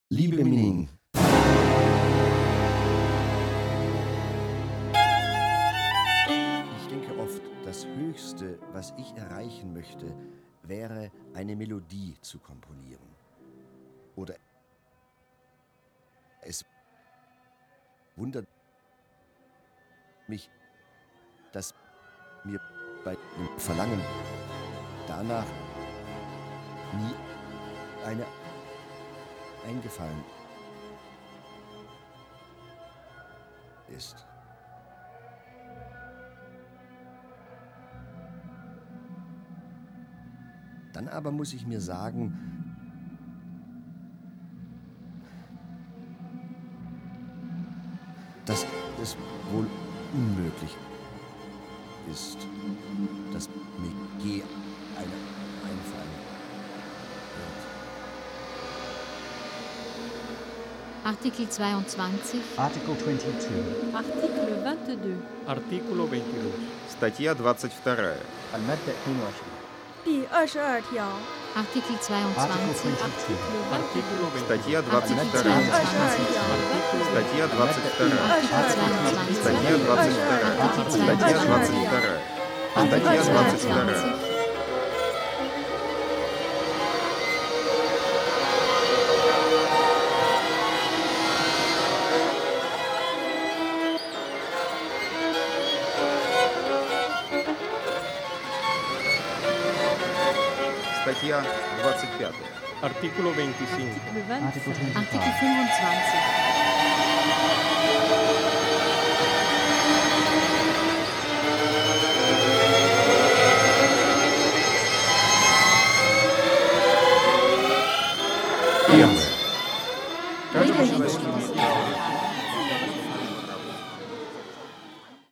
Liebe Ming, ich denke oft, das Höchste, was ich erreichen möchte, wäre, eine Melodie zu komponieren. Oder es wundert mich, dass mir bei dem Verlangen danach nie eine eingefallen ist. Dann aber muss ich mir sagen, dass es wohl unmöglich ist, dass mir je eine einfallen wird. Artikel 22. Article 22. Article 22. Artículo 22. Статья 22. المادة 22. 第22条。 Artikel 22. Artículo 22. Статья 22. Artikel 22. Статья 22. Статья 22. Статья 22. Статья 25. Artículo 25. Article 25. Artikel 25. Первое. Regelmäßige Musik.